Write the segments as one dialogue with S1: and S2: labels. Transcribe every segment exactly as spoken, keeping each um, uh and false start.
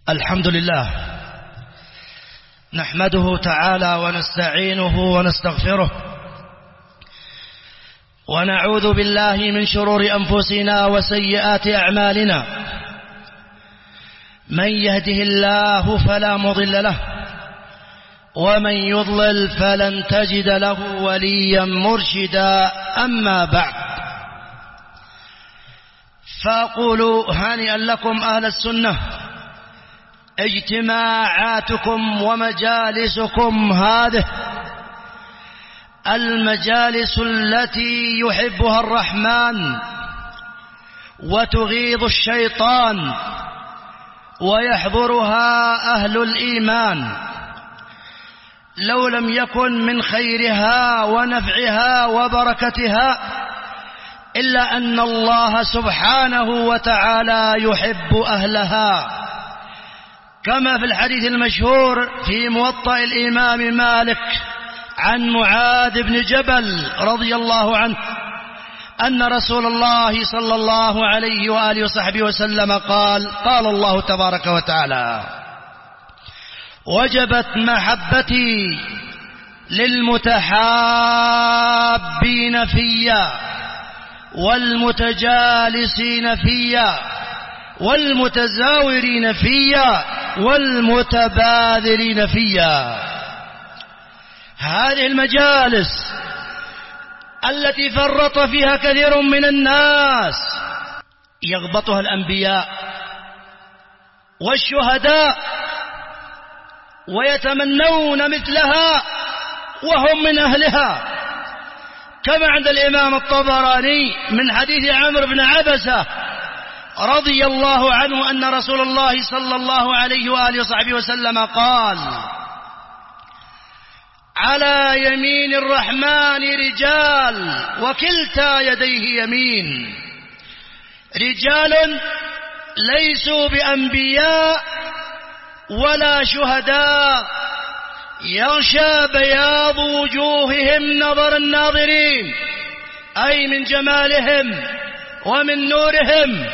S1: الحمد لله نحمده تعالى ونستعينه ونستغفره ونعوذ بالله من شرور أنفسنا وسيئات أعمالنا. من يهده الله فلا مضل له ومن يضلل فلن تجد له وليا مرشدا. أما بعد، فأقول هانئا لكم أهل السنة اجتماعاتكم ومجالسكم هذه المجالس التي يحبها الرحمن وتغيظ الشيطان ويحضرها أهل الإيمان، لو لم يكن من خيرها ونفعها وبركتها إلا أن الله سبحانه وتعالى يحب أهلها، كما في الحديث المشهور في موطأ الإمام مالك عن معاذ بن جبل رضي الله عنه أن رسول الله صلى الله عليه وآله وصحبه وسلم قال: قال الله تبارك وتعالى: وجبت محبتي للمتحابين فيا والمتجالسين فيا والمتزاورين فيا والمتباذلين فيا. هذه المجالس التي فرط فيها كثير من الناس يغبطها الأنبياء والشهداء ويتمنون مثلها وهم من أهلها، كما عند الإمام الطبراني من حديث عمرو بن عبسة رضي الله عنه أن رسول الله صلى الله عليه وآله وصحبه وسلم قال: على يمين الرحمن رجال وكلتا يديه يمين، رجال ليسوا بأنبياء ولا شهداء، يغشى بياض وجوههم نظر الناظرين، أي من جمالهم ومن نورهم،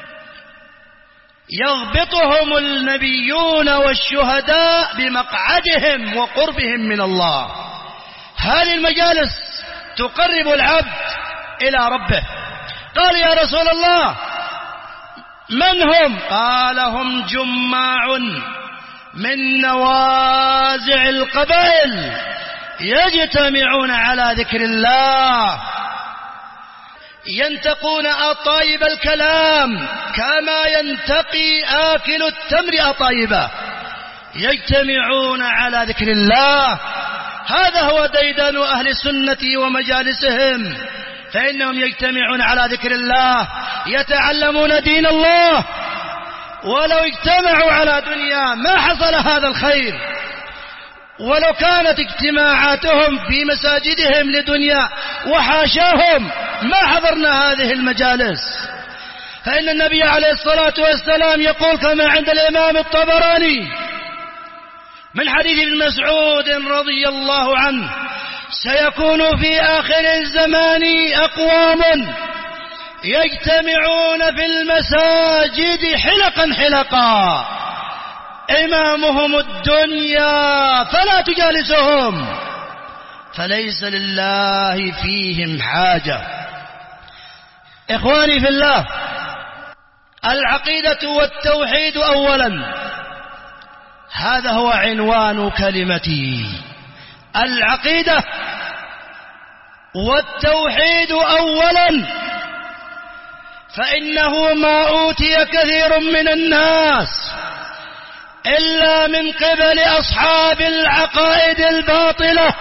S1: يغبطهم النبيون والشهداء بمقعدهم وقربهم من الله. هذه المجالس تقرب العبد إلى ربه. قال: يا رسول الله من هم؟ قال: هم جماع من نوازع القبائل يجتمعون على ذكر الله، ينتقون أطايب الكلام كما ينتقي آكل التمر أطايبه، يجتمعون على ذكر الله. هذا هو ديدن أهل السنة ومجالسهم، فإنهم يجتمعون على ذكر الله، يتعلمون دين الله. ولو اجتمعوا على دنيا ما حصل هذا الخير، ولو كانت اجتماعاتهم في مساجدهم لدنيا وحاشاهم ما حضرنا هذه المجالس. فإن النبي عليه الصلاة والسلام يقول كما عند الإمام الطبراني من حديث ابن مسعود رضي الله عنه: سيكون في آخر الزمان أقوام يجتمعون في المساجد حلقا حلقا، إمامهم الدنيا فلا تجالسهم، فليس لله فيهم حاجة. إخواني في الله، العقيدة والتوحيد أولا، هذا هو عنوان كلمتي. العقيدة والتوحيد أولا، فإنه ما أوتي كثير من الناس إلا من قبل أصحاب العقائد الباطلة،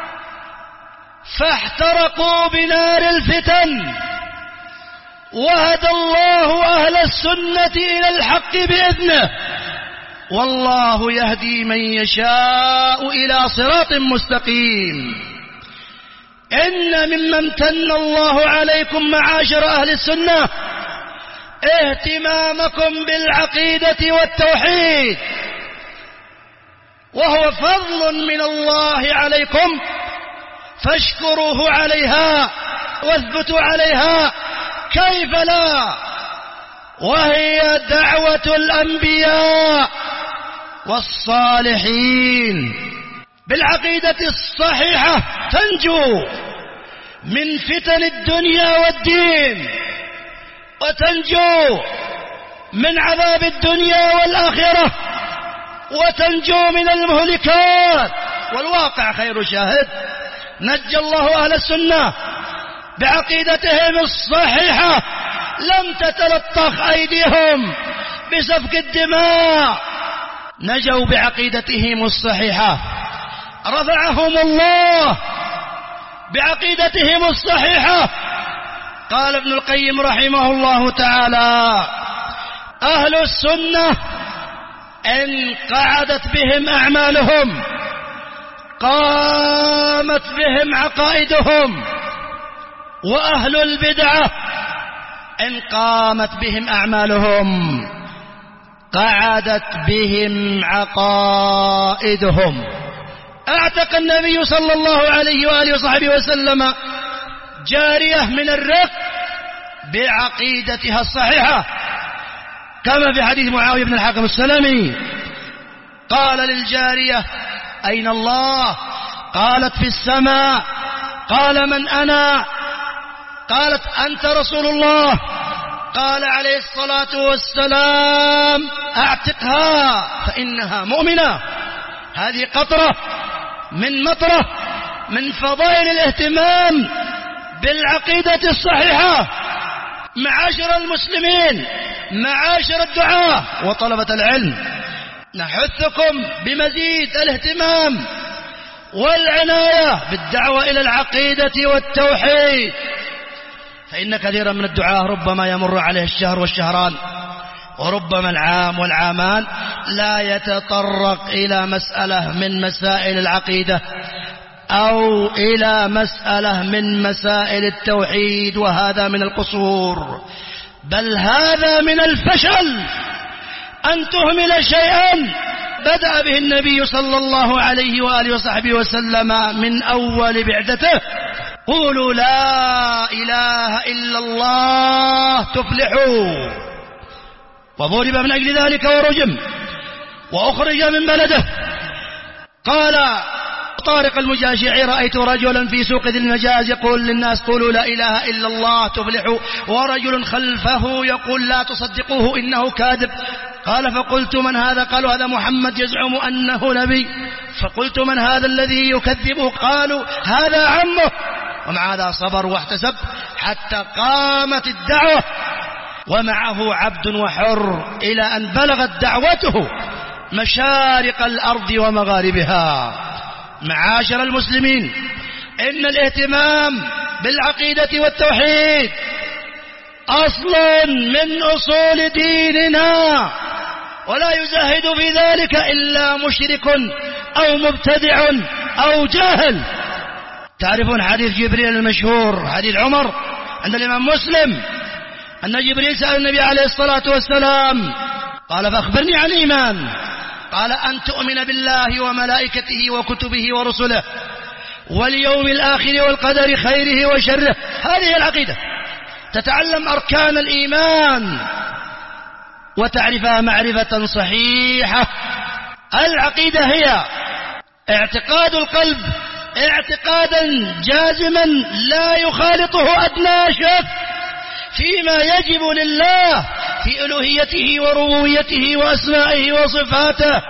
S1: فاحترقوا بنار الفتن، وهدى الله أهل السنة إلى الحق بإذنه، والله يهدي من يشاء إلى صراط مستقيم. إن مما امتن الله عليكم معاشر أهل السنة اهتمامكم بالعقيدة والتوحيد، وهو فضل من الله عليكم، فاشكروه عليها واثبتوا عليها، كيف لا؟ وهي دعوة الأنبياء والصالحين. بالعقيدة الصحيحة تنجو من فتن الدنيا والدين، وتنجو من عذاب الدنيا والآخرة، وتنجو من المهلكات. والواقع خير شاهد. نجى الله أهل السنة بعقيدتهم الصحيحة، لم تتلطخ أيديهم بسفك الدماء، نجوا بعقيدتهم الصحيحة، رفعهم الله بعقيدتهم الصحيحة. قال ابن القيم رحمه الله تعالى: أهل السنة إن قعدت بهم أعمالهم قامت بهم عقائدهم، وأهل البدعة إن قامت بهم أعمالهم قعدت بهم عقائدهم. اعتق النبي صلى الله عليه وآله وصحبه وسلم جارية من الرق بعقيدتها الصحيحة، كما في حديث معاوية بن الحكم السلمي: قال للجارية: أين الله؟ قالت: في السماء. قال: من أنا؟ قالت: أنت رسول الله. قال عليه الصلاة والسلام: أعتقها فإنها مؤمنة. هذه قطرة من مطرة من فضائل الاهتمام بالعقيدة الصحيحة. معاشر المسلمين، معاشر الدعاة وطلبة العلم، نحثكم بمزيد الاهتمام والعناية بالدعوة إلى العقيدة والتوحيد، فإن كثيرا من الدعاة ربما يمر عليه الشهر والشهران، وربما العام والعامان، لا يتطرق إلى مسألة من مسائل العقيدة أو إلى مسألة من مسائل التوحيد، وهذا من القصور، بل هذا من الفشل أن تهمل شيئا بدأ به النبي صلى الله عليه وآله وصحبه وسلم من أول بعثته: قولوا لا إله إلا الله تفلحوا. وضرب من أجل ذلك ورجم وأخرج من بلده. قال طارق المجاشعي: رأيت رجلا في سوق ذي المجاز يقول للناس: قولوا لا إله إلا الله تفلحوا، ورجل خلفه يقول: لا تصدقوه إنه كاذب. قال: فقلت: من هذا؟ قالوا: هذا محمد يزعم أنه نبي. فقلت: من هذا الذي يكذبه؟ قالوا: هذا عمه. ومع هذا صبر واحتسب حتى قامت الدعوة، ومعه عبد وحر، إلى أن بلغت دعوته مشارق الأرض ومغاربها. معاشر المسلمين، إن الاهتمام بالعقيدة والتوحيد أصل من أصول ديننا، ولا يزاهد في ذلك إلا مشرك أو مبتدع أو جاهل. تعرفون حديث جبريل المشهور، حديث عمر عند الإمام مسلم، أن جبريل سأل النبي عليه الصلاة والسلام قال: فأخبرني عن الإيمان. قال: أن تؤمن بالله وملائكته وكتبه ورسله واليوم الآخر والقدر خيره وشره. هذه العقيدة، تتعلم أركان الإيمان وتعرفها معرفة صحيحة. العقيدة هي اعتقاد القلب اعتقادا جازما لا يخالطه أدنى شك فيما يجب لله في ألوهيته وربوبيته وأسمائه وصفاته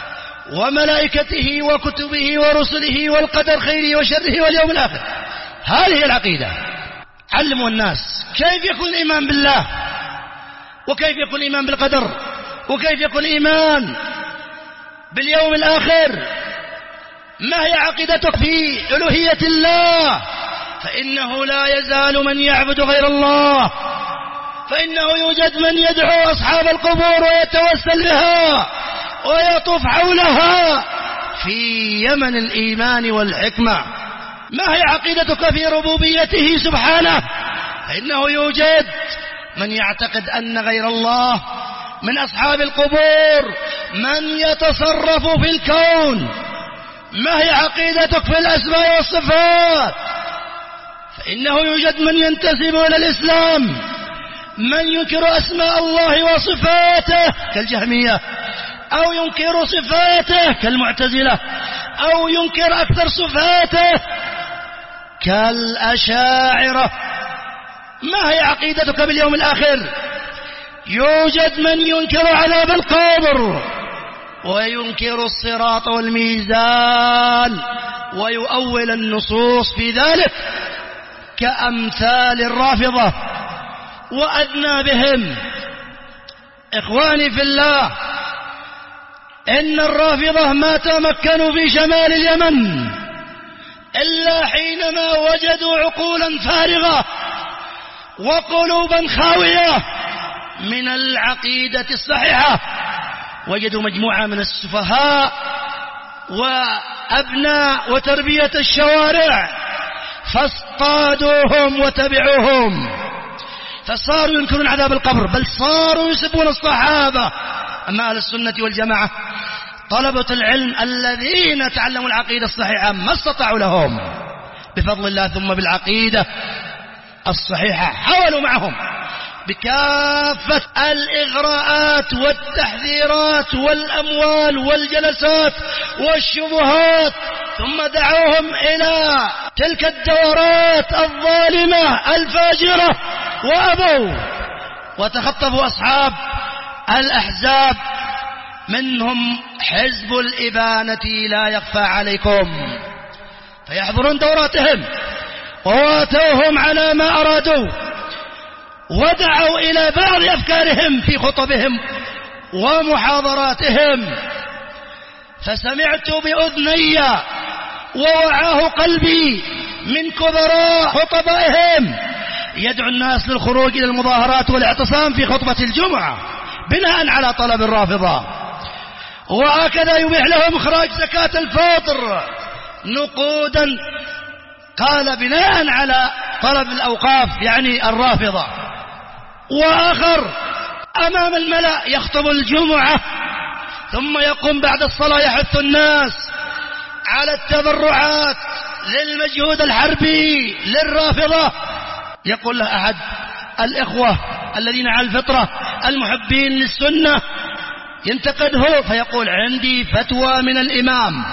S1: وملائكته وكتبه ورسله والقدر خيره وشره واليوم الآخر. هذه العقيدة. علموا الناس كيف يكون الإيمان بالله، وكيف يكون الإيمان بالقدر، وكيف يكون الإيمان باليوم الآخر. ما هي عقيدتك في ألوهية الله؟ فإنه لا يزال من يعبد غير الله، فإنه يوجد من يدعو أصحاب القبور ويتوسل بها ويطوف حولها في يمن الإيمان والحكمة. ما هي عقيدتك في ربوبيته سبحانه؟ فإنه يوجد من يعتقد أن غير الله من أصحاب القبور من يتصرف في الكون. ما هي عقيدتك في الأسماء والصفات؟ فإنه يوجد من ينتسب إلى الإسلام من ينكر أسماء الله وصفاته كالجهمية أو ينكر صفاته كالمعتزلة، أو ينكر أكثر صفاته كالأشاعرة. ما هي عقيدتك باليوم الآخر؟ يوجد من ينكر عذاب القبر وينكر الصراط والميزان ويؤول النصوص في ذلك كأمثال الرافضة وأدنى بهم. إخواني في الله، إن الرافضة ما تمكنوا في شمال اليمن إلا حينما وجدوا عقولا فارغة وقلوبا خاوية من العقيدة الصحيحة. وجدوا مجموعة من السفهاء وأبناء وتربية الشوارع فاصطادوهم وتبعوهم، فصاروا ينكرون عذاب القبر، بل صاروا يسبون الصحابة. أما أهل السنة والجماعة طلبة العلم الذين تعلموا العقيدة الصحيحة ما استطاعوا لهم بفضل الله ثم بالعقيدة الصحيحة حاولوا معهم بكافة الإغراءات والتحذيرات والأموال والجلسات والشبهات، ثم دعوهم إلى تلك الدورات الظالمة الفاجرة وأبوا، وتخطفوا أصحاب الأحزاب منهم حزب الإبانة لا يخفى عليكم، فيحضرون دوراتهم وواتوهم على ما أرادوا، ودعوا إلى بعض أفكارهم في خطبهم ومحاضراتهم. فسمعت بأذني ووعاه قلبي من كبراء خطبائهم يدعو الناس للخروج إلى المظاهرات والاعتصام في خطبة الجمعة بناء على طلب الرافضة، وهكذا يبيح لهم إخراج زكاة الفطر نقودا، قال بناء على طلب الأوقاف يعني الرافضة. وآخر أمام الملأ يخطب الجمعة ثم يقوم بعد الصلاة يحث الناس على التبرعات للمجهود الحربي للرافضة. يقول له أحد الإخوة الذين على الفطرة المحبين للسنة ينتقده فيقول عندي فتوى من الإمام.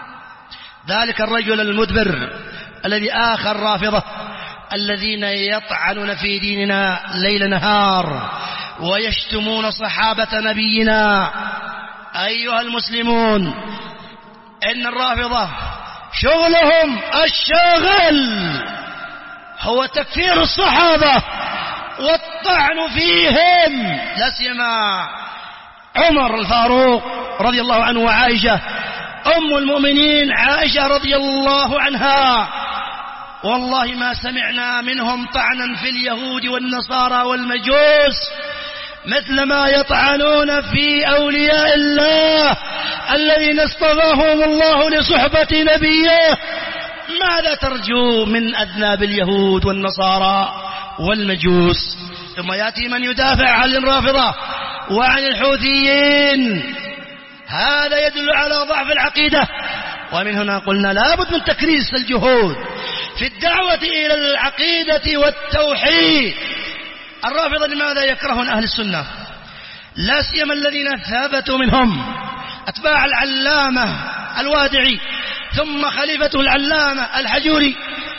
S1: ذلك الرجل المدبر الذي آخر رافضة الذين يطعنون في ديننا ليل نهار ويشتمون صحابة نبينا. أيها المسلمون، إن الرافضة شغلهم الشاغل هو تكفير الصحابة والطعن فيهم، لا سيما عمر الفاروق رضي الله عنه وعائشة أم المؤمنين عائشة رضي الله عنها. والله ما سمعنا منهم طعنا في اليهود والنصارى والمجوس مثل ما يطعنون في أولياء الله الذين اصطفاهم الله لصحبة نبيه. ماذا ترجو من أذناب اليهود والنصارى والمجوس؟ ثم يأتي من يدافع عن الرافضة وعن الحوثيين. هذا يدل على ضعف العقيدة. ومن هنا قلنا لابد من تكريس الجهود في الدعوة إلى العقيدة والتوحيد. الرافضة لماذا يكرهون أهل السنة؟ لا سيما الذين ثابتوا منهم أتباع العلامة الوادعي ثم خليفته العلامة الحجوري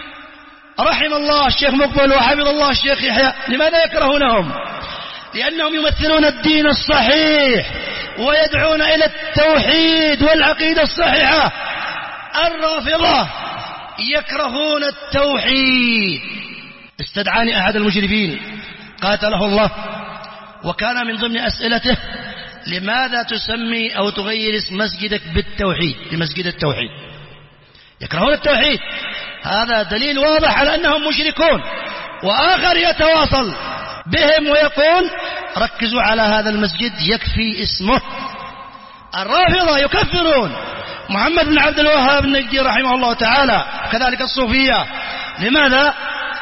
S1: رحم الله الشيخ مقبل وحفظ الله الشيخ يحيى. لماذا يكرهونهم؟ لأنهم يمثلون الدين الصحيح ويدعون إلى التوحيد والعقيدة الصحيحة. الرافضة يكرهون التوحيد. استدعاني أحد المشرفين قاتله الله وكان من ضمن أسئلته لماذا تسمي أو تغير اسم مسجدك بالتوحيد لمسجد التوحيد؟ يكرهون التوحيد. هذا دليل واضح على أنهم مشركون. وآخر يتواصل بهم ويقول ركزوا على هذا المسجد يكفي اسمه. الرافضة يكفرون محمد بن عبد الوهاب النجدي رحمه الله تعالى، كذلك الصوفية. لماذا؟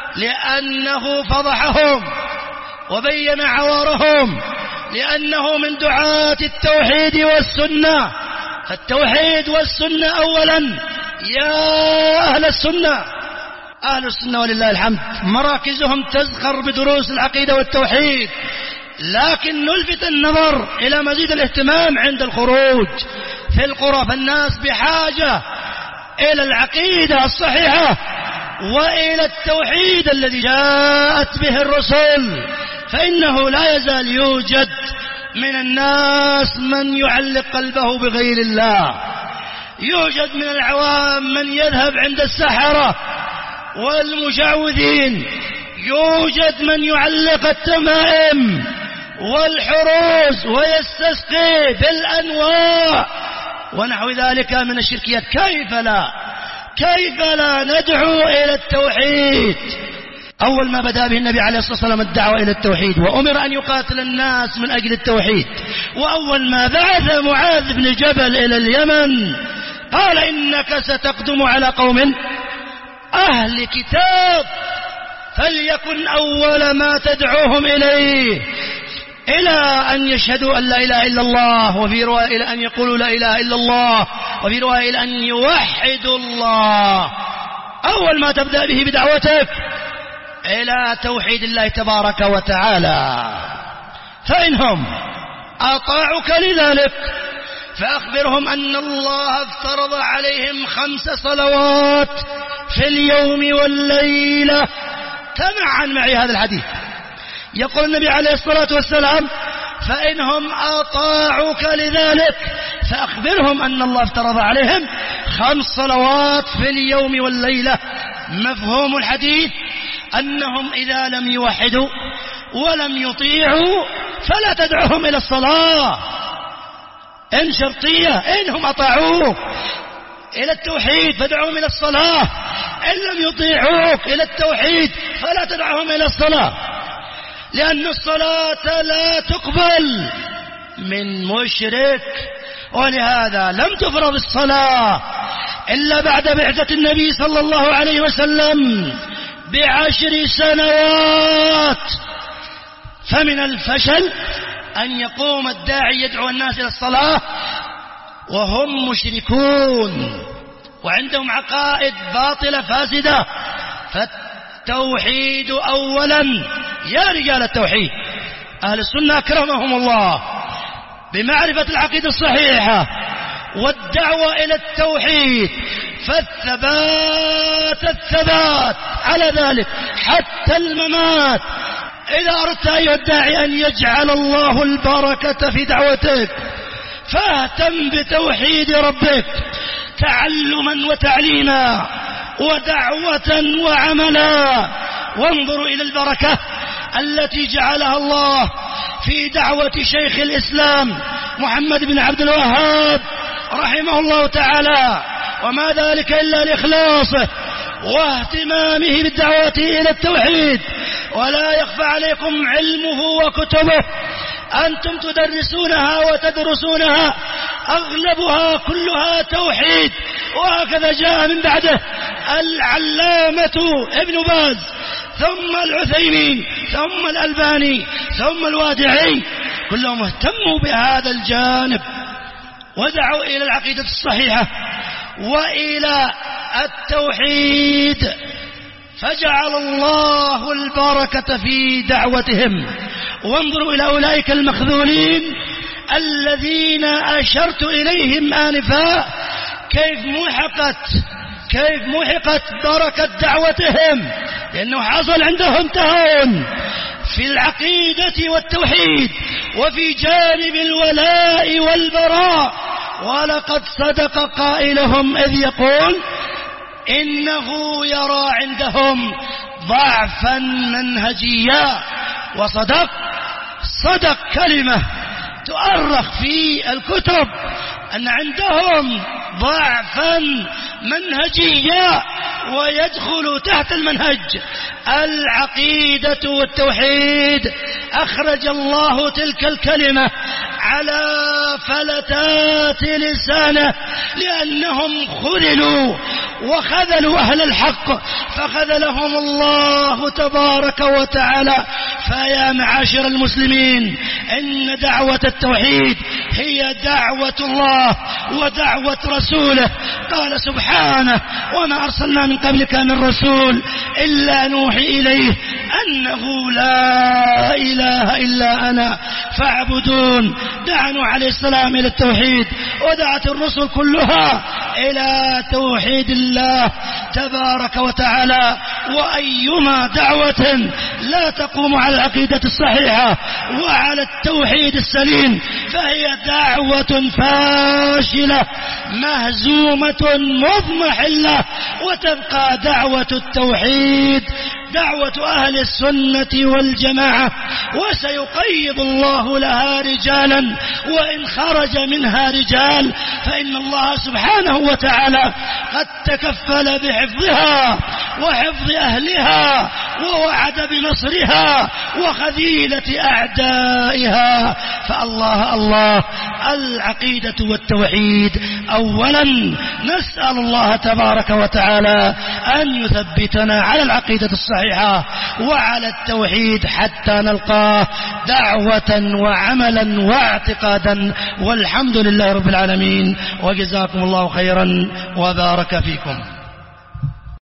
S1: لأنه فضحهم وبين عوارهم، لأنه من دعاة التوحيد والسنة. فالتوحيد والسنة أولا. يا أهل السنة، أهل السنة ولله الحمد مراكزهم تزخر بدروس العقيدة والتوحيد. لكن نلفت النظر إلى مزيد الاهتمام عند الخروج في القرى، فالناس بحاجة إلى العقيدة الصحيحة وإلى التوحيد الذي جاءت به الرسل، فإنه لا يزال يوجد من الناس من يعلق قلبه بغير الله، يوجد من العوام من يذهب عند السحرة والمشعوذين، يوجد من يعلق التمائم والحروس ويستسقي بالأنواع ونحو ذلك من الشركيات. كيف لا كيف لا ندعو إلى التوحيد؟ أول ما بدأ به النبي عليه الصلاة والسلام الدعوة إلى التوحيد، وأمر أن يقاتل الناس من أجل التوحيد. وأول ما بعث معاذ بن جبل إلى اليمن قال إنك ستقدم على قوم أهل كتاب، فليكن أول ما تدعوهم إليه إلى أن يشهدوا أن لا إله إلا الله، وفي رواية إلى أن يقولوا لا إله إلا الله، وفي رواية إلى أن يوحدوا الله. أول ما تبدأ به بدعوتك إلى توحيد الله تبارك وتعالى. فإنهم أطاعوك لذلك فأخبرهم أن الله افترض عليهم خمس صلوات في اليوم والليلة. تمعن معي هذا الحديث. يقول النبي عليه الصلاة والسلام فإنهم أطاعوك لذلك فأخبرهم أن الله افترض عليهم خمس صلوات في اليوم والليلة. مفهوم الحديث أنهم إذا لم يوحدوا ولم يطيعوا فلا تدعوهم إلى الصلاة. إن شرطية، إنهم أطاعوك إلى التوحيد فدعوهم إلى الصلاة، إن لم يطيعوك إلى التوحيد فلا تدعوهم إلى الصلاة، لأن الصلاة لا تقبل من مشرك. ولهذا لم تفرض الصلاة إلا بعد بعثة النبي صلى الله عليه وسلم بعشر سنوات. فمن الفشل أن يقوم الداعي يدعو الناس إلى الصلاة وهم مشركون وعندهم عقائد باطلة فاسدة. فالتوحيد أولا يا رجال التوحيد، أهل السنة أكرمهم الله بمعرفة العقيدة الصحيحة والدعوة إلى التوحيد، فالثبات الثبات على ذلك حتى الممات. إذا أردت أيها الداعي أن يجعل الله البركة في دعوتك فاهتم بتوحيد ربك تعلما وتعليما ودعوة وعملا، وانظروا إلى البركة التي جعلها الله في دعوة شيخ الإسلام محمد بن عبد الوهاب رحمه الله تعالى، وما ذلك إلا لإخلاصه واهتمامه بالدعوة إلى التوحيد. ولا يخفى عليكم علمه وكتبه، أنتم تدرسونها وتدرسونها أغلبها كلها توحيد. وهكذا جاء من بعده العلامة ابن باز ثم العثيمين ثم الألباني ثم الوادعي، كلهم اهتموا بهذا الجانب ودعوا إلى العقيدة الصحيحة وإلى التوحيد، فجعل الله البركة في دعوتهم. وانظروا إلى أولئك المخذولين الذين أشرت إليهم آنفا، كيف محقت كيف محقت بركة دعوتهم، لأنه حصل عندهم تهاون في العقيدة والتوحيد وفي جانب الولاء والبراء. ولقد صدق قائلهم إذ يقول إنه يرى عندهم ضعفا منهجيا. وصدق صدق كلمة تؤرخ في الكتب أن عندهم ضعفا منهجيا، ويدخل تحت المنهج العقيدة والتوحيد. أخرج الله تلك الكلمة على فلتات لسانه لأنهم خذلوا وخذلوا أهل الحق فخذلهم الله تبارك وتعالى. فيا معاشر المسلمين، إن دعوة التوحيد هي دعوة الله ودعوة رسوله. قال سبحانه: وما أرسلنا من قبلك من رسول إلا نوحي إليه أنه لا إله إلا أنا فاعبدون. دعا نوح عليه السلام إلى التوحيد، ودعت الرسل كلها إلى توحيد الله تبارك وتعالى. وأيما دعوة لا تقوم على العقيدة الصحيحة وعلى التوحيد السليم فهي دعوة فاشلة مهزومة مضمحلة، وتبقى دعوة التوحيد دعوة أهل السنة والجماعة، وسيقيض الله لها رجالا وإن خرج منها رجال، فإن الله سبحانه وتعالى قد تكفل بحفظها وحفظ أهلها ووعد بنصرها وخذيلة أعدائها. فالله الله العقيدة والتوحيد. أولا نسأل الله تبارك وتعالى أن يثبتنا على العقيدة الصحيحة وعلى التوحيد حتى نلقاه دعوة وعملا واعتقادا. والحمد لله رب العالمين، وجزاكم الله خيرا وبارك فيكم.